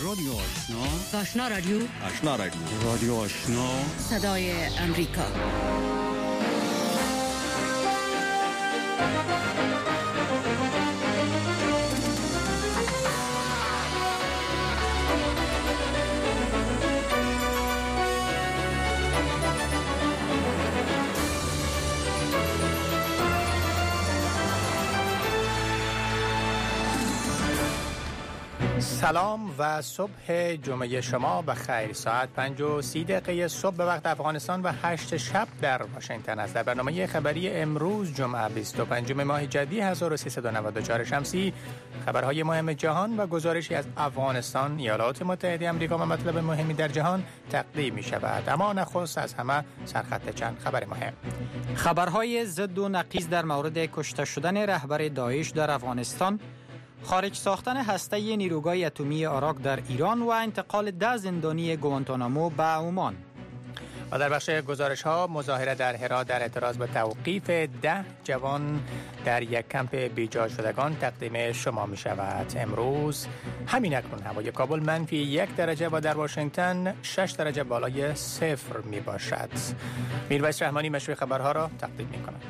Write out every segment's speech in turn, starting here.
رادیو آشنا. آشنا رادیو. آشنا رادیو. رادیو آشنا. صدای امریکا. سلام و صبح جمعه شما بخیر. ساعت 5:30 صبح به وقت افغانستان و 8 شب در واشنگتن است. در برنامه خبری امروز جمعه 25 ماه جدی 1394 شمسی خبرهای مهم جهان و گزارشی از افغانستان، ایالات متحده آمریکا و مطلب مهمی در جهان تقدیم می شود. اما نخست از همه سرخط چند خبر مهم. خبرهای ضد و نقیض در مورد کشته شدن رهبر داعش در افغانستان، خارج ساختن هسته نیروگاه اتمی عراق در ایران و انتقال 10 زندانی گوانتانامو به عمان. و در بخش گزارش ها، مظاهره در هرات در اعتراض به توقیف 10 جوان در یک کمپ بیجا شدگان تقدیم شما می شود. امروز همین اکنون هوای کابل -1 درجه و در واشنگتن 6 درجه بالای صفر می باشد. میرویس رحمانی مشروع خبرها را تقدیم می کند.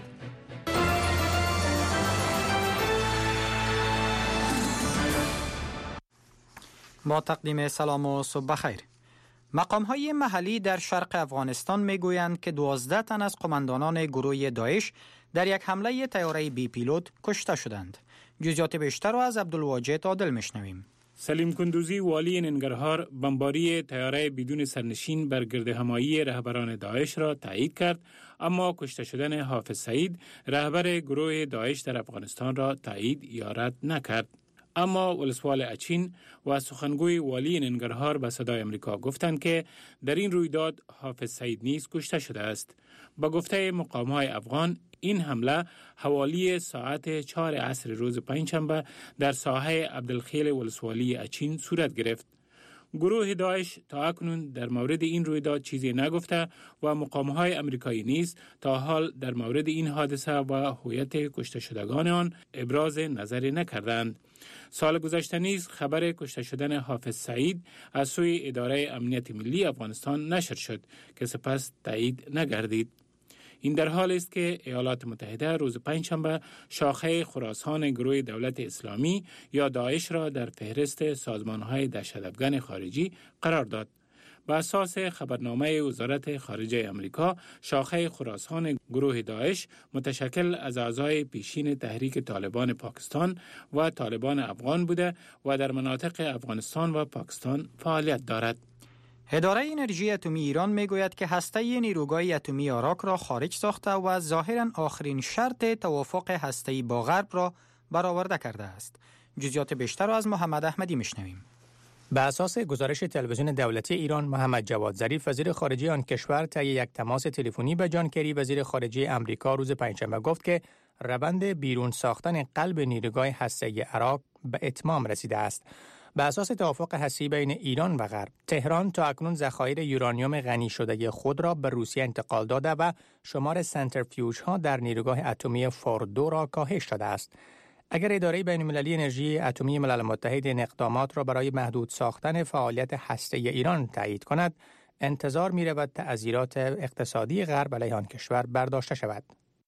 با تقدیم سلام و صبح بخیر. مقام‌های محلی در شرق افغانستان می‌گویند که 12 تن از قماندانان گروه داعش در یک حمله طیاره بی پیلوت کشته شدند. جزئیات بیشتر را از عبدالواجد عادل میشنویم. سلیم کندوزی والی ننگرهار بمباری طیاره بدون سرنشین بر گردهمایی رهبران داعش را تایید کرد، اما کشته شدن حافظ سعید رهبر گروه داعش در افغانستان را تایید یا رد نکرد. اما ولسوال اچین و سخنگوی والی ننگرهار به صدای امریکا گفتند که در این رویداد حافظ سعید نیز کشته شده است. با گفته مقام‌های افغان، این حمله حوالی ساعت 4 عصر روز پنجشنبه در ساحه عبدالخیل ولسوالی اچین صورت گرفت. گروه داعش تا اکنون در مورد این رویداد چیزی نگفته و مقام‌های امریکایی نیز تا حال در مورد این حادثه و هویت کشته شدگان آن ابراز نظری نکردند. سال گذشته نیز خبر کشته شدن حافظ سعید از سوی اداره امنیت ملی افغانستان نشر شد که سپس تایید نگردید. این در حال است که ایالات متحده روز پنجشنبه شاخه خراسان گروه دولت اسلامی یا داعش را در فهرست سازمان‌های دهشت‌افکن خارجی قرار داد. بر اساس خبرنامه وزارت خارجه آمریکا، شاخه خراسان گروه داعش متشکل از اعضای پیشین تحریک طالبان پاکستان و طالبان افغان بوده و در مناطق افغانستان و پاکستان فعالیت دارد. اداره انرژی اتمی ایران میگوید که هسته نیروگاه اتمی عراق را خارج ساخته و ظاهراً آخرین شرط توافق هسته‌ای با غرب را برآورده کرده است. جزئیات بیشتر را از محمد احمدی میشنویم. به اساس گزارش تلویزیون دولتی ایران، محمد جواد ظریف وزیر خارجه آن کشور طی یک تماس تلفنی به جان کری وزیر خارجه آمریکا روز پنجشنبه گفت که روند بیرون ساختن قلب نیروگاه هسته‌ای عراق به اتمام رسیده است. به اساس توافق هسته‌ای بین ایران و غرب، تهران تا اکنون ذخایر یورانیوم غنی شده خود را به روسیه انتقال داده و شمار سنتریفیوژها در نیروگاه اتمی فوردو را کاهش داده است. اگر اداره بین‌المللی انرژی اتمی ملل متحد این اقدامات را برای محدود ساختن فعالیت هسته‌ای ایران تایید کند، انتظار می‌رود تأثیرات اقتصادی غرب علیه آن کشور برداشته شود.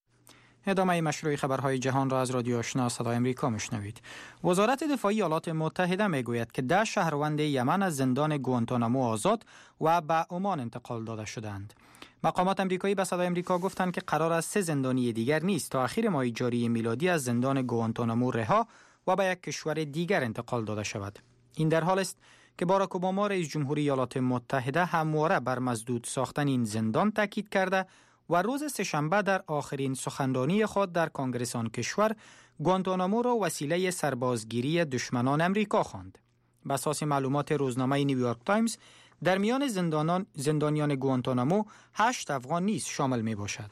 ادامه مشروع خبرهای جهان را از رادیو آشنا صدای امریکا میشنوید. وزارت دفاعی ایالات متحده میگوید که 10 شهروند یمن از زندان گوانتانامو آزاد و به عمان انتقال داده شدند. مقامات امریکایی به صدای امریکا گفتند که قرار است 3 زندانی دیگر نیز تا اخیر ماه جاری میلادی از زندان گوانتانامو رها و به یک کشور دیگر انتقال داده شود. این در حال است که باراک اوباما رئیس جمهوری ایالات متحده همواره بر مسدود ساختن این زندان تاکید کرده و روز سه‌شنبه در آخرین سخنرانی خود در کنگره آن کشور گوانتانامو را وسیله سربازگیری دشمنان امریکا خواند. بر اساس معلومات روزنامه نیویورک تایمز، در میان زندانیان گوانتانامو 8 افغان نیز شامل می باشد.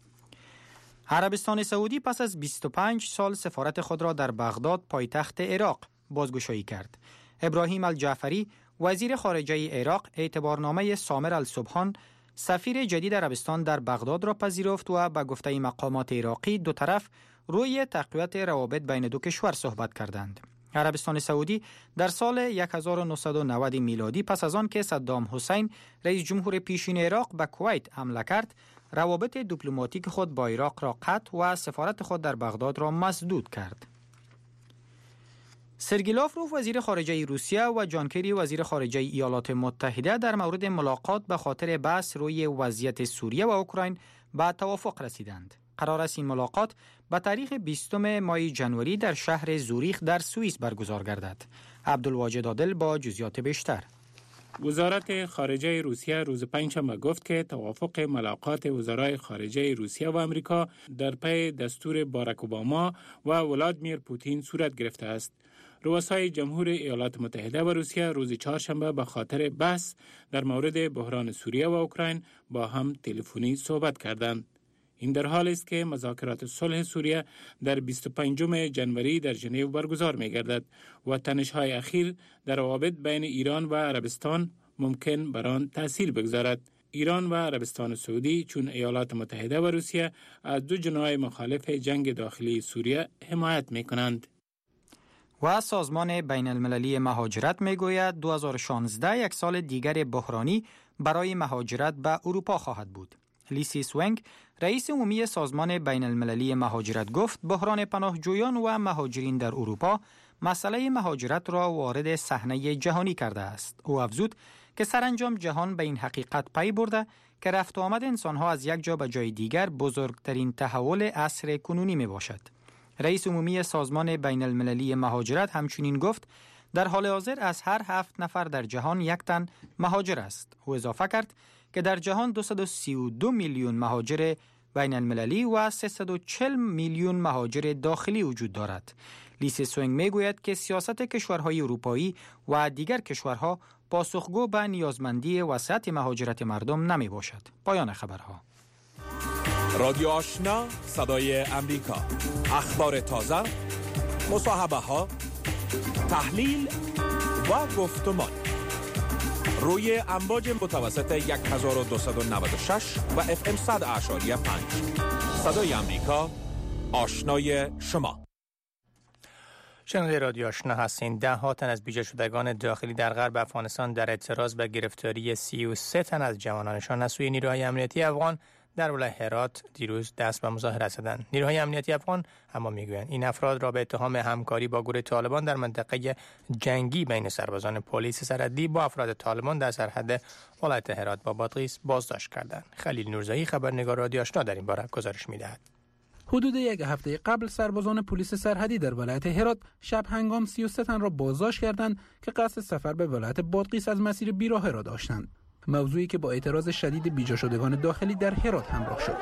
عربستان سعودی پس از 25 سال سفارت خود را در بغداد پایتخت عراق بازگشایی کرد. ابراهیم الجعفری وزیر خارجه عراق اعتبارنامه سامر السبحان سفیر جدید عربستان در بغداد را پذیرفت و به گفته مقامات عراقی دو طرف روی تقویت روابط بین دو کشور صحبت کردند. عربستان سعودی در سال 1990 میلادی پس از آن که صدام حسین رئیس جمهور پیشین عراق به کویت حمله کرد، روابط دیپلماتیک خود با عراق را قطع و سفارت خود در بغداد را مسدود کرد. سرگئی لاوروف وزیر خارجه روسیه و جان کری وزیر خارجه ایالات متحده در مورد ملاقات به خاطر بحث روی وضعیت سوریه و اوکراین به توافق رسیدند. قرار است این ملاقات به تاریخ 20 ماه جنوری در شهر زوریخ در سوئیس برگزار گردد. عبدالواجد عادل با جزئیات بیشتر. وزارت خارجه روسیه روز پنجشنبه گفت که توافق ملاقات وزرای خارجه روسیه و آمریکا در پی دستور باراک اوباما و ولادیمیر پوتین صورت گرفته است. رؤسای جمهور ایالات متحده و روسیه روز چهارشنبه به خاطر بحث در مورد بحران سوریه و اوکراین با هم تلفنی صحبت کردند. این در حالی است که مذاکرات صلح سوریه در 25 جنوری در ژنو برگزار می‌گردد و تنش‌های اخیر در روابط بین ایران و عربستان ممکن بر آن تأثیر بگذارد. ایران و عربستان سعودی چون ایالات متحده و روسیه از دو جناح مخالف جنگ داخلی سوریه حمایت می‌کنند. و سازمان بین المللی مهاجرت میگوید 2016 یک سال دیگر بحرانی برای مهاجرت به اروپا خواهد بود. لیسی سوینگ رئیس عمومی سازمان بین المللی مهاجرت گفت بحران پناهجویان و مهاجرین در اروپا مسئله مهاجرت را وارد صحنه جهانی کرده است. او افزود که سرانجام جهان به این حقیقت پی برده که رفت و آمد انسانها از یک جا به جای دیگر بزرگترین تحول عصر کنونی می باشد. رئیس عمومی سازمان بین المللی مهاجرت همچنین گفت در حال حاضر از هر 7 نفر در جهان یک تن مهاجر است. او اضافه کرد که در جهان 232 میلیون مهاجر بین المللی و 340 میلیون مهاجر داخلی وجود دارد. لیسی سوینگ میگوید که سیاست کشورهای اروپایی و دیگر کشورها پاسخگو به نیازمندی وسعت مهاجرت مردم نمی باشد. پایان خبرها. رادیو آشنا صدای امریکا، اخبار تازه، مصاحبه ها، تحلیل و گفتمان روی امواج متوسط 1296 و FM 100.5. صدای امریکا، آشنای شما. شنونده رادیو آشنا هستین. 10 تن از بیجا شدگان داخلی در غرب افغانستان در اعتراض به گرفتاری 33 تن از جوانانشان از سوی نیروهای امنیتی افغان در ولایت هرات دیروز دست به مظاهره زدند. نیروهای امنیتی افغان اما میگویند این افراد را به اتهام همکاری با گروه طالبان در منطقه جنگی بین سربازان پلیس سرحدی با افراد طالبان در سرحد ولایت هرات با بادغیس بازداشت کردند. خلیل نورزایی خبرنگار رادیو آشنا در این باره گزارش می‌دهد. حدود یک هفته قبل سربازان پلیس سرحدی در ولایت هرات شب هنگام 33 تن را بازداشت کردند که قصد سفر به ولایت بادغیس از مسیر بیراه را داشتند. موضوعی که با اعتراض شدید بیجا شدگان داخلی در هرات همراه شد.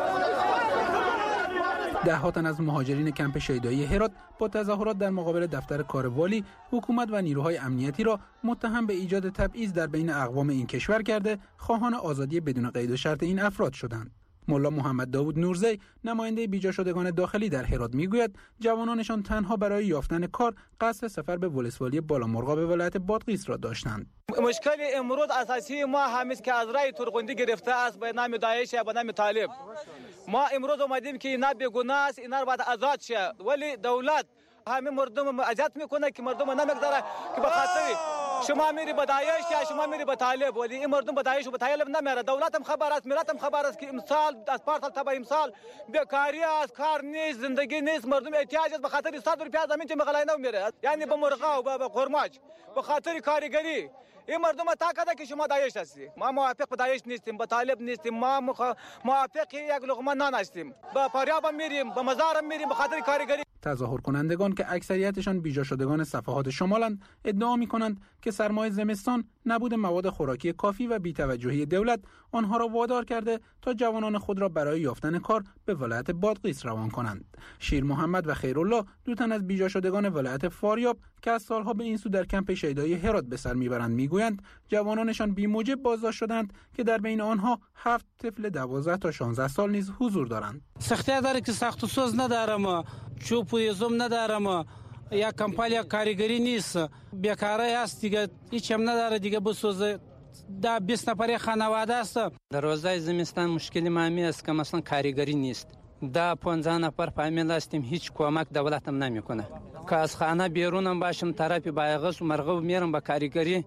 10 تن از مهاجرین کمپ شیدایی هرات با تظاهرات در مقابل دفتر کار والی، حکومت و نیروهای امنیتی را متهم به ایجاد تبعیض در بین اقوام این کشور کرده خواهان آزادی بدون قید و شرط این افراد شدند. ملا محمد داوود نورزی نماینده بیجا شدگان داخلی در هرات میگوید جوانانشان تنها برای یافتن کار قصد سفر به ولسوالی بالامرغاب به ولایت بادغیس را داشتند. مشکل امروز اساسی ما همیست که از رای ترغندی گرفته است به نام داعش یا به نام طالب. ما امروز اومدیم که اینا بیگناه است، اینا باید آزاد شه، ولی دولت همه مردم اذیت میکنه که مردم نمیگذاره که به خاطر شما میری به داعش یا شما میری به طالب، ولی این مردم به داعش و به طالب نمیره. دولت هم خبر است، ملت هم خبر است که امسال از پارسال تا به امسال بیکاری است، کار نیست، زندگی نیست، مردم احتیاج است. به خاطر 100 روپیه زمین که مغلای نمیره، یعنی به مرغا و به قرماج، به خاطر کارگری این مردم تاکده که شما داعش هستی. ما موافق به داعش نیستیم، به طالب نیستیم، ما موافق یک لقمه نان هستیم. به فاریاب میریم، به مزار میریم به خاطر کارگری. تظاهر کنندگان که اکثریتشان بیجا شدگان صفحات شمالند ادعا می‌کنند که سرمای زمستان، نبود مواد خوراکی کافی و بی‌توجهی دولت آنها را وادار کرده تا جوانان خود را برای یافتن کار به ولایت بادغیس روان کنند. شیر محمد و خیرالله 2 تن از بیجا شدگان ولایت فاریاب که از سالها به این سو در کمپ شیدایی هرات به سر میبرند میگویند جوانانشان بی‌موجب بازداشت شدند که در بین آنها 7 طفل 12 تا 16 سال نیز حضور دارند. سختی داره که سخت و سوز ندارم، چوب و یزم ندارم، یا کمپالیا کارگری نیست، بیکاری است دیگه، هیچ هم نداره دیگه بسوزه. 20 نفر خانواده است. در روزهای زمستان مشکلی ما می است که مثلا کارگری نیست. 15 نفر فامیل هستیم، هیچ کمک دولت هم نمیکنه. که از خانه بیرونم باشم طرف بایغس و مرغوب میرم به کاریگری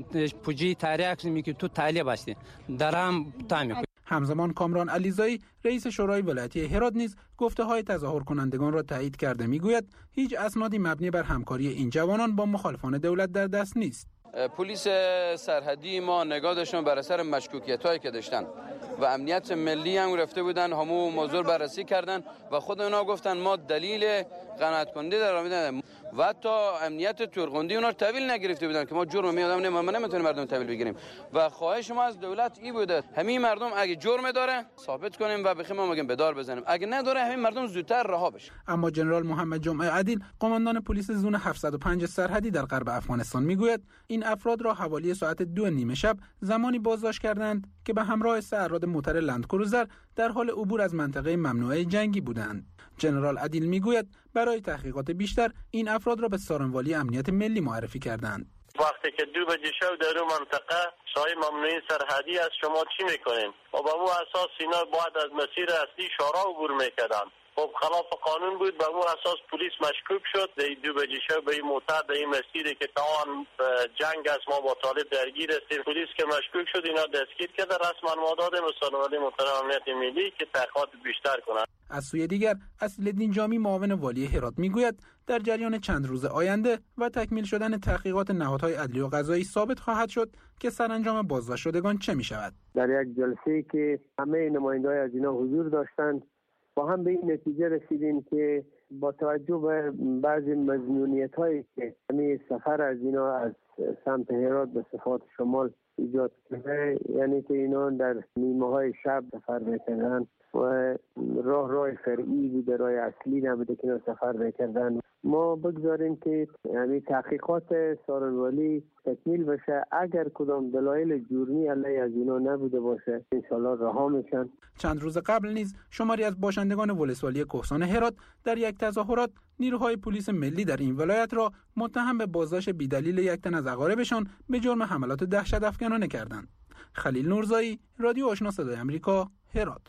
پوجی تاریخ میگه تو طالب هستی درام تامی. همزمان کامران علیزایی رئیس شورای ولایتی هرات نیز گفته‌های تظاهر کنندگان را تایید کرده. میگوید هیچ اسنادی مبنی بر همکاری این جوانان با مخالفان دولت در دست نیست. پلیس سرحدی ما نگاه داشتن بر اثر مشکوکیت‌هایی که داشتن و امنیت ملی هم رفته بودن همو موضوع بررسی کردن و خود اونا گفتن ما دلیل قناعت کننده در آمدن و حتی امنیت تورغندی اونا تحویل نگرفته بودن که ما جرم میادم نمیتونیم مردم تحویل بگیریم و خواهش ما از دولت این بوده همین مردم اگه جرم داره ثابت کنیم و بخیم ما میگیم بدار بزنیم، اگه نداره همین مردم زودتر رها بشه. اما جنرال محمد جمعه عدیل قماندان پلیس زون 705 سرحدی در غرب افغانستان میگوید این افراد را حوالی ساعت 2:30 شب زمانی بازداشت کردند که به همراه 3 افراد موتر لندکروزر در حال عبور از منطقه ممنوعه جنگی بودند. جنرال عدیل میگوید برای تحقیقات بیشتر این افراد را به سارنوالی امنیت ملی معرفی کردند. وقتی که 2 بجه شب در اون منطقه سایه ممنوعه سرحدی است شما چی میکنین؟ و با اون اساس اینا باید از مسیر اصلی شورا عبور میکردن. خب خلاف قانون بود، به اون اساس پلیس مشکوک شد در 2 بجه شب به این موتر در این مسیری که تمام جنگ است ما با طالب درگیر هستیم. پلیس که مشکوک شد اینا دستگیر کرده، رسما ما دادیم به سارنوالی محترم امنیت ملی که تحقیقات بیشتر کنند. از سوی دیگر اصیل‌الدین جامی معاون والی هرات میگوید در جریان چند روز آینده و تکمیل شدن تحقیقات نهادهای عدلی و قضایی ثابت خواهد شد که سرانجام بازداشت شدگان چه می شود. در یک جلسه‌ای که همه نماینده‌های از اینا حضور داشتند با هم به این نتیجه رسیدیم که با توجه به بعضی مظنونیت‌هایی که همین سفر از اینا از سمت هرات به صفات شمال ایجاد کرده، یعنی که اینا در نیمه‌های شب سفر می‌کردن و راه فرعی بوده، راه اصلی نبوده که اینا سفر می‌کردن. ما بگذاریم که یعنی تحقیقات سارنوالی تکمیل بشه، اگر کدام دلایل جرمی علیه از اینا نبوده باشه انشالله رها میشن. چند روز قبل نیز شماری از باشندگان ولسوالی کهسان هرات در یک تظاهرات نیروهای پلیس ملی در این ولایت را متهم به بازداشت بی‌دلیل یک تن از اقاربشان به جرم حملات دهشت افکنانه کردند. خلیل نورزایی، رادیو آشنا صدای آمریکا، هرات.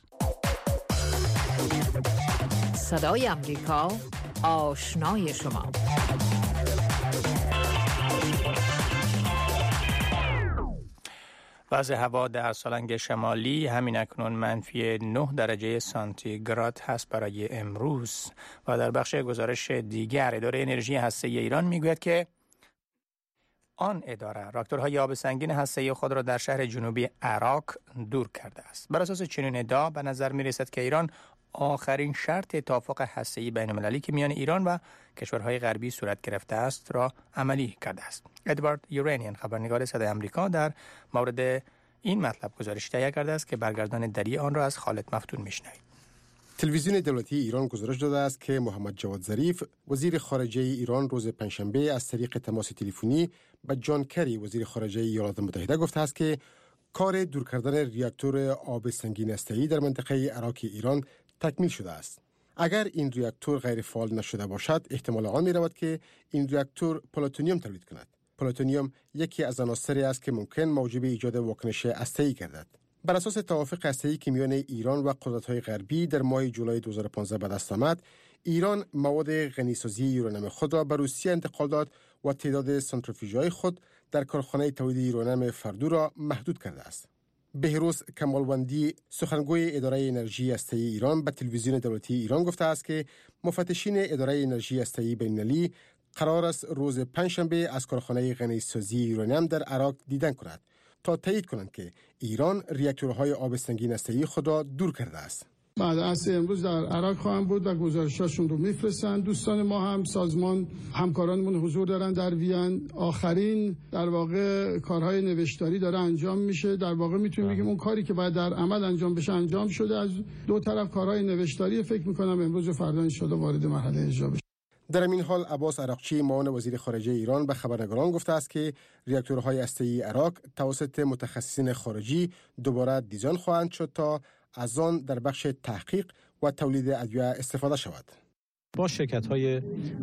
صدای آمریکا، آشنای شما. وضع هوا در سالنگ شمالی همین اکنون -9 درجه سانتیگراد هست برای امروز. و در بخش گزارش دیگر اداره انرژی هسته‌ای ایران میگوید که آن اداره راکتورهای آب سنگین هسته‌ای خود را در شهر جنوبی عراق دور کرده است. بر اساس چنین ادعا به نظر می‌رسد که ایران آخرین شرط توافق هسته‌ای بین‌المللی که میان ایران و کشورهای غربی صورت گرفته است را عملی کرده است. ادوارد یورانیان خبرنگار صدای آمریکا در مورد این مطلب گزارش تهیه کرده است که برگردان دری آن را از خالد مفتون میشنوید. تلویزیون دولتی ایران گزارش داده است که محمد جواد ظریف وزیر خارجه ایران روز پنجشنبه از طریق تماس تلفنی به جان کری وزیر خارجه ایالات متحده گفته است که کار دور کردن ریاکتور آب سنگین هسته‌ای در منطقه عراق ایران تکمیل شده است. اگر این ریاکتور غیر فعال نشده باشد، احتمال آن می‌رود که این ریاکتور پلوتونیوم تولید کند. پلوتونیوم یکی از عناصری است که ممکن موجب ایجاد واکنش هسته‌ای گردد. بر اساس توافق هسته‌ای که میان ایران و قدرت‌های غربی در ماه جولای 2015 به دست آمد، ایران مواد غنیسازی یورانیم خود را به روسیه انتقال داد و تعداد سانتریفیوژهای خود در کارخانه تولید یورانیم فردو را محدود کرده است. بهروز کمالوندی سخنگوی اداره انرژی هسته‌ای ایران به تلویزیون دولتی ایران گفته است که مفتشین اداره انرژی هسته‌ای بین‌المللی قرار است روز پنجشنبه از کارخانه غنیسازی یورانیم در عراق دیدن کند تا تایید کنند که ایران ریاکتورهای آب سنگین هسته‌ای خود را دور کرده است. بعد از امروز در عراق خواهم بود و گزارشاشون رو میفرستن. دوستان ما هم سازمان همکارانمون حضور دارن در وین. آخرین در واقع کارهای نوشتاری داره انجام میشه. در واقع میتونیم بگیم اون کاری که باید در عمل انجام بشه انجام شده. از دو طرف کارهای نوشتاری فکر میکنم امروز و فردا ان شاءالله وارد مرحله اجرا بشه. در این حال عباس عراقچی معاون وزیر خارجه ایران به خبرنگاران گفته است که ریاکتورهای هسته‌ای عراق توسط متخصصین خارجی دوباره دیزاین خواهند شد تا از آن در بخش تحقیق و تولید ادویه استفاده شود. با شرکت‌های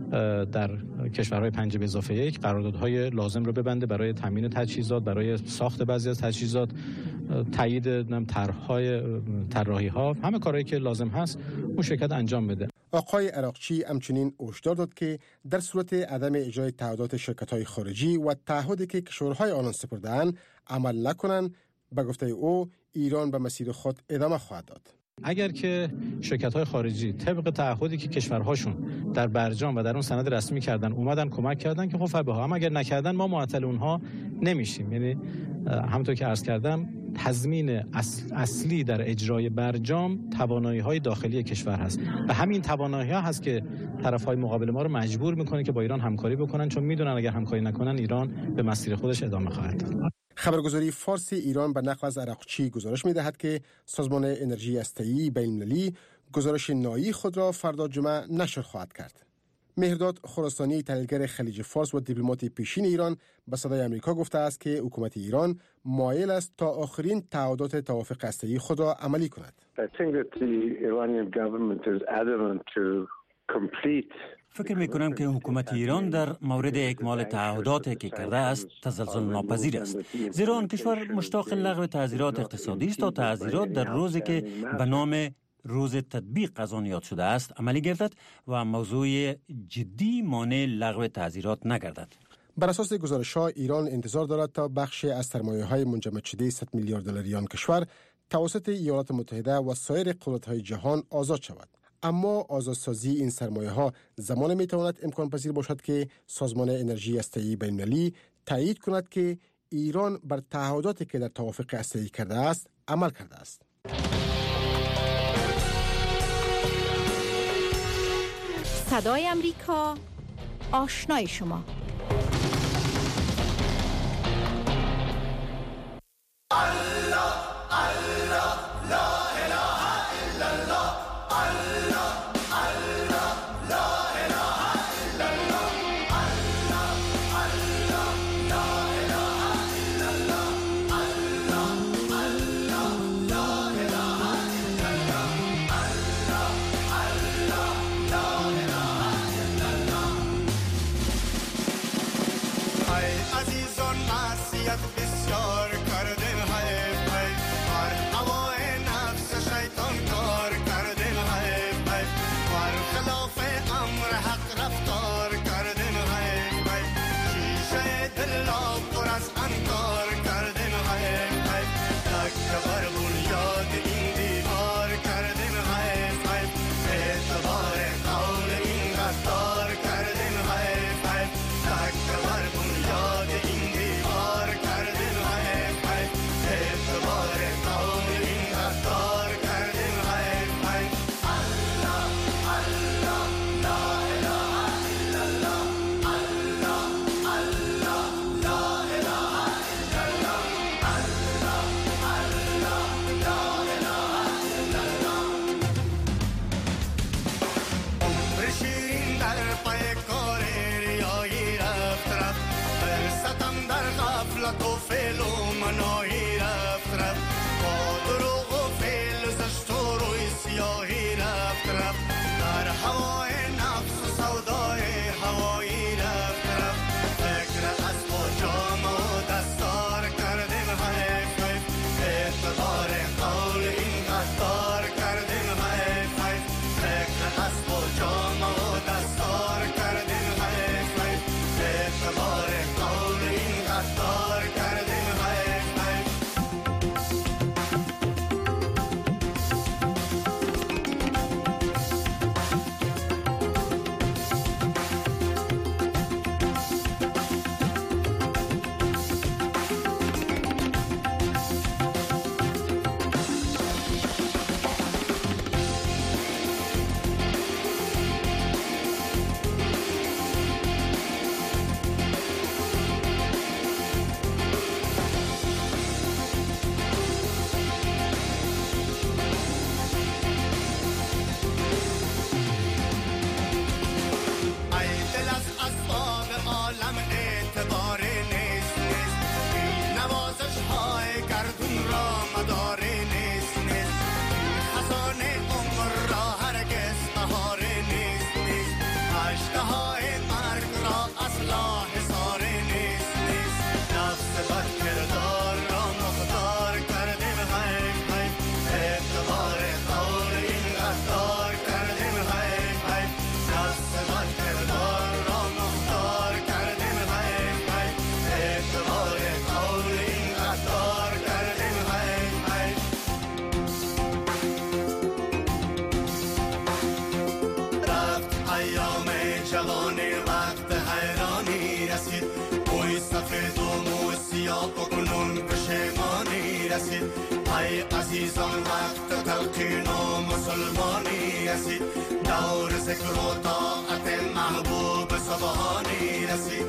در کشورهای 5+1 قراردادهای لازم رو ببنده برای تامین تجهیزات، برای ساخت بعضی از تجهیزات، تایید طرح‌ها، همه کارهایی که لازم هست اون شرکت انجام بده. آقای عراقچی همچنین هشدار داد که در صورت عدم اجرای تعهدات شرکت‌های خارجی و تعهدی که کشورهای آنان سپرده‌اند عمل نکنند، به گفته او ایران به مسیر خود ادامه خواهد داد. اگر که شرکت‌های خارجی طبق تعهدی که کشورهاشون در برجام و در اون سند رسمی کردن اومدن کمک کردن که خب فبها، اما اگر نکردن ما معطل اونها نمیشیم. یعنی همونطور که عرض کردم تضمین اصلی در اجرای برجام توانایی‌های داخلی کشور هست و همین توانایی‌ها هست که طرف‌های مقابل ما رو مجبور می‌کنه که با ایران همکاری بکنن، چون میدونن اگر همکاری نکنن ایران به مسیر خودش ادامه خواهد داد. خبرگزاری فارسی ایران به نقل از عراقچی گزارش می‌دهد که سازمان انرژی هسته‌ای بین‌المللی گزارش نهایی خود را فردا جمعه نشر خواهد کرد. مهرداد خراسانی، تحلیلگر خلیج فارس و دیپلمات پیشین ایران، به صدای آمریکا گفته است که حکومت ایران مایل است تا آخرین تعهدات توافق هسته‌ای خود را عملی کند. فکر می‌کنم که حکومت ایران در مورد اکمال تعهداتی که کرده است تزلزل ناپذیر است، زیرا آن کشور مشتاق لغو تعزیرات اقتصادی است تا تعزیرات در روزی که به نام روز تطبیق از آن یاد شده است عملی گردد و موضوع جدی مانع لغو تعزیرات نگردد. بر اساس گزارش‌ها ایران انتظار دارد تا بخشی از سرمایه‌های منجمد شده 100 میلیارد دلاری آن کشور توسط ایالات متحده و سایر قدرت‌های جهان آزاد شود. اما آزادسازی این سرمایه‌ها زمان می‌تواند امکان پذیر باشد که سازمان انرژی هسته‌ای بین‌المللی تایید کند که ایران بر تعهداتی که در توافق هسته‌ای کرده است عمل کرده است. صدای امریکا، آشنای شما. اشتیاق کنون پشیمانی رسید ای عزیزان وقت تلقین و مسلمانی رسید دور ذکر و طاعت محبوب سبحانی رسید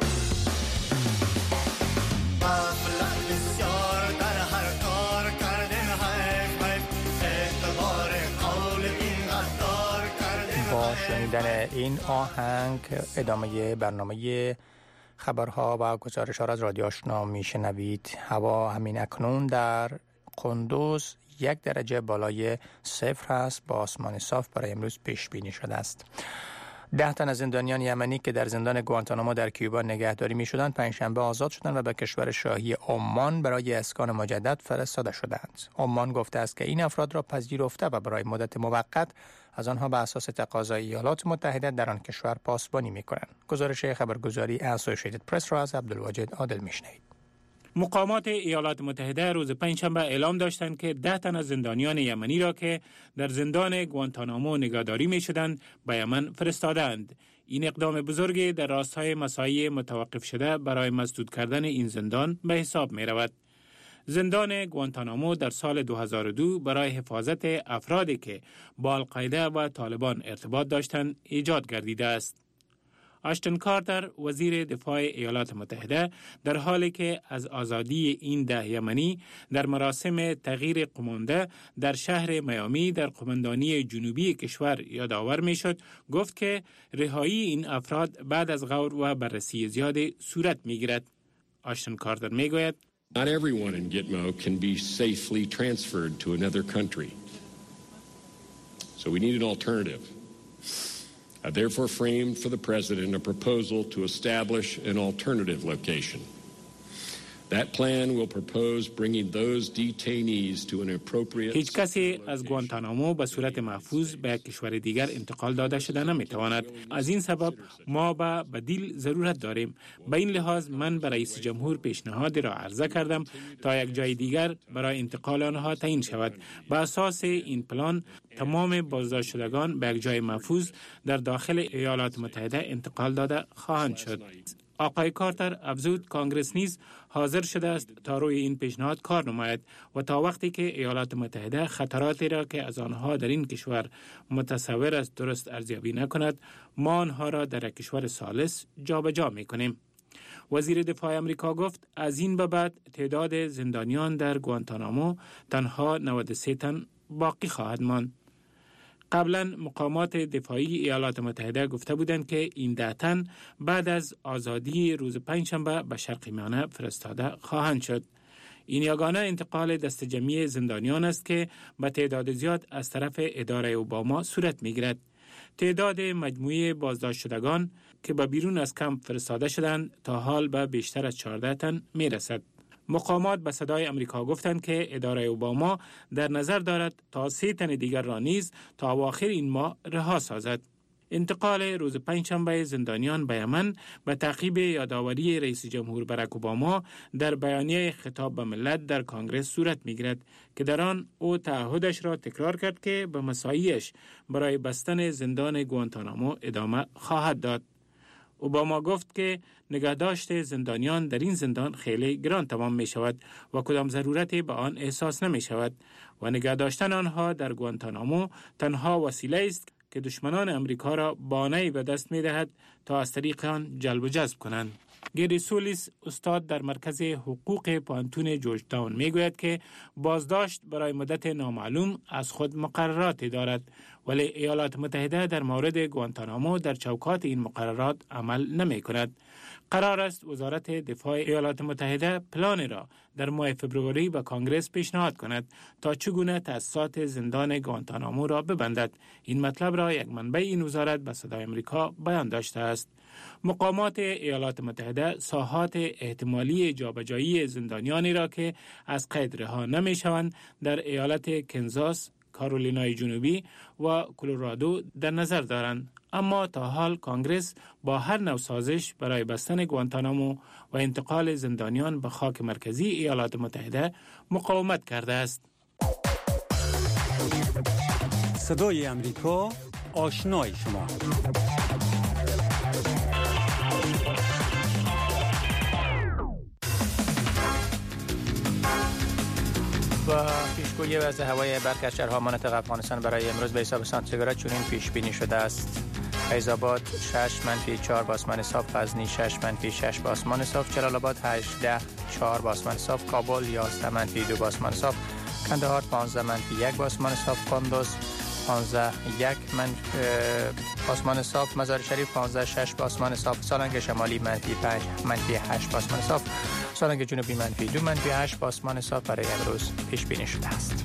غفلت بسیار در هر کار کردن حیف اعتبار قول این غدار کردن. با شنیدن این آهنگ ادامه برنامه خبرها و گزارش ها را از رادیو آشنا میشنوید. هوا همین اکنون در قندوز 1 درجه بالای صفر است. با آسمان صاف برای امروز پیش بینی شده است. 10 تن از زندانیان یمنی که در زندان گوانتانامو در کیوبا نگهداری می شدند پنجشنبه آزاد شدند و به کشور شاهی عمان برای اسکان مجدد فرستاده شدند. عمان گفته است که این افراد را پذیرفته و برای مدت موقت از آنها به اساس تقاضای ایالات متحده در آن کشور پاسبانی می کنند. گزارش خبرگزاری اسوسییتد پرس را از عبدالواجد عادل می شنوید. مقامات ایالات متحده روز پنجشنبه اعلام داشتند که 10 تن از زندانیان یمنی را که در زندان گوانتانامو نگهداری می شدند به یمن فرستادند. این اقدام بزرگی در راستای مساعی متوقف شده برای مسدود کردن این زندان به حساب می رود. زندان گوانتانامو در سال 2002 برای حفاظت افرادی که با القاعده و طالبان ارتباط داشتند ایجاد گردیده است. آشتن کارتر وزیر دفاع ایالات متحده در حالی که از آزادی این 10 یمنی در مراسم تغییر قمانده در شهر میامی در قماندانی جنوبی کشور یادآور می شد، گفت که رهایی این افراد بعد از غور و بررسی زیاد صورت می گیرد. آشتن کارتر می گوید Not everyone in Gitmo can be safely transferred to another country. So we need an alternative. I therefore framed for the President a proposal to establish an alternative location. That plan will propose bringing those detainees to an appropriate... هیچ کسی از گوانتانامو به صورت محفوظ به کشور دیگر انتقال داده شده نمیتواند. از این سبب ما به بدیل ضرورت داریم. به این لحاظ من به رئیس جمهور پیشنهادی را عرضه کردم تا یک جای دیگر برای انتقال آنها تعیین شود. به اساس این پلان تمام بازداشت شدگان به یک جای محفوظ در داخل ایالات متحده انتقال داده خواهند شد. آقای کارتر افزود کانگرس نیز حاضر شده است تا روی این پیشنهاد کار نماید و تا وقتی که ایالات متحده خطراتی را که از آنها در این کشور متصور است درست ارزیابی نکند، ما آنها را در کشور ثالث جابجا می‌کنیم. وزیر دفاع آمریکا گفت از این به بعد تعداد زندانیان در گوانتانامو تنها 93 تن باقی خواهد ماند. قبلا مقامات دفاعی ایالات متحده گفته بودند که این 10 تن بعد از آزادی روز پنجشنبه به شرق میانه فرستاده خواهند شد. این یگانه انتقال دست جمعی زندانیان است که به تعداد زیاد از طرف اداره اوباما صورت می‌گیرد. تعداد مجموعی بازداشت شدگان که به بیرون از کمپ فرستاده شدند تا حال به بیشتر از 14 تن می‌رسد. مقامات به صدای آمریکا گفتند که اداره اوباما در نظر دارد تا 3 تن دیگر را نیز تا اواخر این ماه رها سازد. انتقال روز پنجشنبه زندانیان به یمن به تعقیب یادآوری رئیس جمهور باراک اوباما در بیانیه خطاب به ملت در کنگره صورت می‌گیرد که در آن او تعهدش را تکرار کرد که به مساعیش برای بستن زندان گوانتانامو ادامه خواهد داد. اوباما گفت که نگهداشت زندانیان در این زندان خیلی گران تمام می شود و کدام ضرورتی به آن احساس نمی شود و نگهداشتن آنها در گوانتانامو تنها وسیله است که دشمنان امریکا را بانه‌ای به دست می دهد تا از طریق آن جلب و جذب کنند. گری سولیس استاد در مرکز حقوق پانتون جورج تاون می گوید که بازداشت برای مدت نامعلوم از خود مقرراتی دارد، ولی ایالات متحده در مورد گوانتانامو در چوکات این مقررات عمل نمی کند. قرار است وزارت دفاع ایالات متحده پلان را در ماه فوریه به کانگرس پیشنهاد کند تا چگونه تأسیسات زندان گوانتانامو را ببندد. این مطلب را یک منبع این وزارت به صدای آمریکا بیان داشته است. مقامات ایالات متحده ساحات احتمالی جابجایی زندانیانی را که از قید رها نمی‌شوند در ایالت کنزاس، کارولینای جنوبی و کلرادو در نظر دارند. اما تا حال کانگرس با هر نوع سازش برای بستن گوانتانامو و انتقال زندانیان به خاک مرکزی ایالات متحده مقاومت کرده است. صدای امریکا، آشنای شما. و پیشگویی وضع هوای برخی از شهرها مناطق افغانستان برای امروز به حساب سانتیگراد چنین پیش بینی شده است: فیض‌آباد 6-4 با آسمان صاف، غزنی 6-6 با آسمان صاف، جلال آباد 8-4 با آسمان صاف، کابل 11-2 با آسمان صاف، کندهار 15-1 با آسمان صاف، قندوز 15-1 آسمان صاف، مزار شریف 15-6 با آسمان صاف، سالنگ شمالی -5-8 با آسمان صاف، سالنگ جنوبی -2-8 با آسمان صاف برای امروز پیش بینی شده است.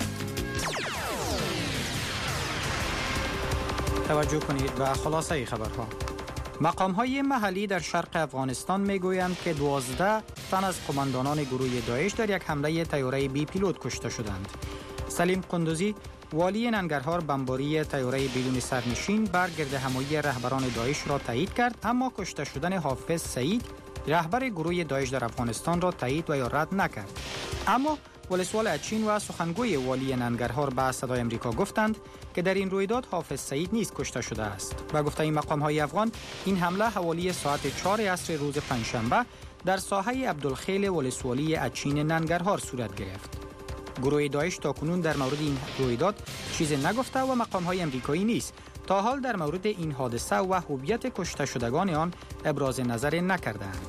توجه کنید و خلاصه خبرها. مقام‌های محلی در شرق افغانستان می‌گویند که 12 تن از قماندانان گروه داعش در یک حمله طیاره بی پیلوت کشته شدند. سلیم قندوزی والی ننگرهار بمباری طیاره بدون سرنشین بر گردهمایی رهبران داعش را تایید کرد، اما کشته شدن حافظ سعید رهبر گروه داعش در افغانستان را تایید و یا رد نکرد. اما ولسوال اچین و سخنگوی والی ننگرهار به صدای امریکا گفتند که در این رویداد حافظ سعید نیز کشته شده است. و گفته این مقام‌های افغان این حمله حوالی ساعت 4 عصر روز پنجشنبه در ساحه عبدالخیل ولسوالی اچین ننگرهار صورت گرفت. گروه داعش تاکنون در مورد این رویداد چیزی نگفته و مقام‌های امریکایی نیز تا حال در مورد این حادثه و هویت کشته شدگان آن ابراز نظر نکردند.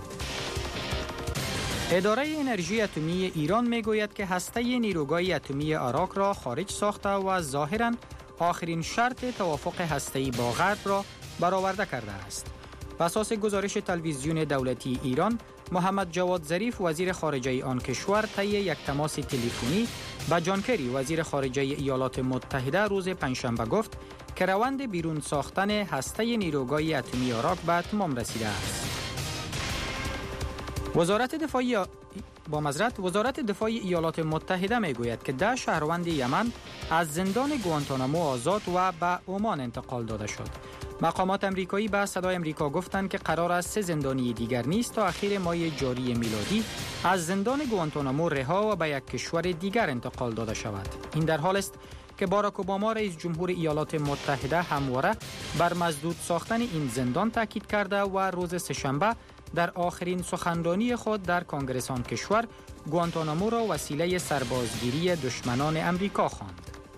اداره انرژی اتمی ایران میگوید که هسته نیروگاه اتمی عراق را خارج ساخته و ظاهراً آخرین شرط توافق هسته‌ای با غرب را برآورده کرده است. بر اساس گزارش تلویزیون دولتی ایران، محمد جواد ظریف وزیر خارجه آن کشور طی یک تماس تلفنی با جان کری وزیر خارجه ایالات متحده روز پنجشنبه گفت که روند بیرون ساختن هسته نیروگاه اتمی عراق به اتمام رسیده است. وزارت دفاع ایالات متحده میگوید که 10 شهروند یمن از زندان گوانتانامو آزاد و به عمان انتقال داده شد. مقامات امریکایی به صدای امریکا گفتند که قرار است 3 زندانی دیگر نیز تا اخیر ماه جاری میلادی از زندان گوانتانامو رها و به یک کشور دیگر انتقال داده شود. این در حال است که باراک اوباما رئیس جمهور ایالات متحده همواره بر مسدود ساختن این زندان تاکید کرده و روز سه‌شنبه در آخرین سخنرانی خود در کنگره آن کشور گوانتانامو را وسیله سربازگیری دشمنان امریکا خواند.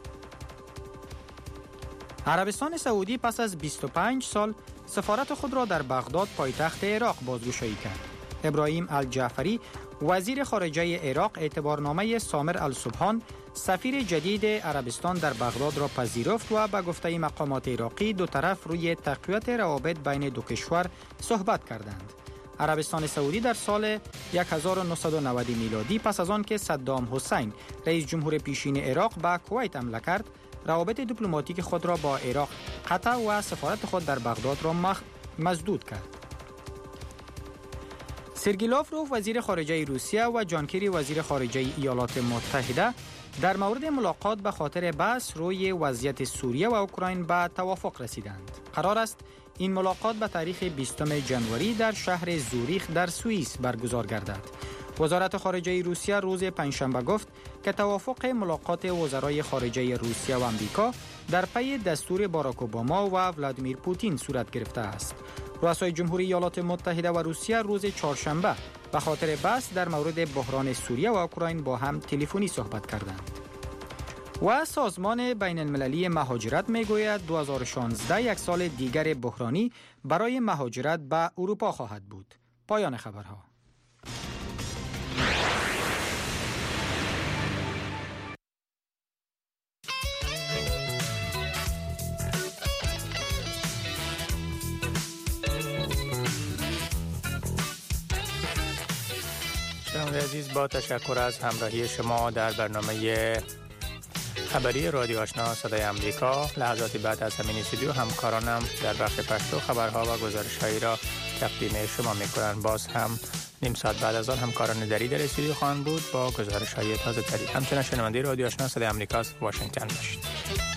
عربستان سعودی پس از 25 سال سفارت خود را در بغداد پایتخت عراق بازگشایی کرد. ابراهیم الجعفری وزیر خارجه عراق اعتبارنامه سامر السبحان سفیر جدید عربستان در بغداد را پذیرفت و به گفته مقامات عراقی دو طرف روی تقویت روابط بین دو کشور صحبت کردند. عربستان سعودی در سال 1990 میلادی پس از آن که صدام حسین رئیس جمهور پیشین عراق به کویت حمله کرد، روابط دیپلماتیک خود را با عراق قطع و سفارت خود در بغداد را مسدود کرد. سرگئی لاوروف وزیر خارجه روسیه و جان کری وزیر خارجه ایالات متحده در مورد ملاقات به خاطر بحث روی وضعیت سوریه و اوکراین به توافق رسیدند. قرار است این ملاقات به تاریخ 20 ژانویه در شهر زوریخ در سوئیس برگزار گردد. وزارت خارجه روسیه روز پنجشنبه گفت که توافق ملاقات وزرای خارجه روسیه و آمریکا در پی دستور باراک اوباما و ولادیمیر پوتین صورت گرفته است. رؤسای جمهوری ایالات متحده و روسیه روز چهارشنبه به خاطر بحث در مورد بحران سوریه و اوکراین با هم تلفنی صحبت کردند. و سازمان بین المللی مهاجرت میگوید 2016 یک سال دیگر بحرانی برای مهاجرت به اروپا خواهد بود. پایان خبرها. شنوندگان عزیز، با تشکر از همراهی شما در برنامه خبری رادیو آشنا صدای امریکا. لحظاتی بعد از همین استودیو همکارانم در بخش پشتو خبرها و گزارش‌هایی را تقدیم شما می‌کنند. باز هم نیم ساعت بعد از آن همکاران دری در استودیو خواهند بود با گزارش‌های تازه‌تری. همچنین شنونده رادیو آشنا صدای امریکا واشنگتن باشید.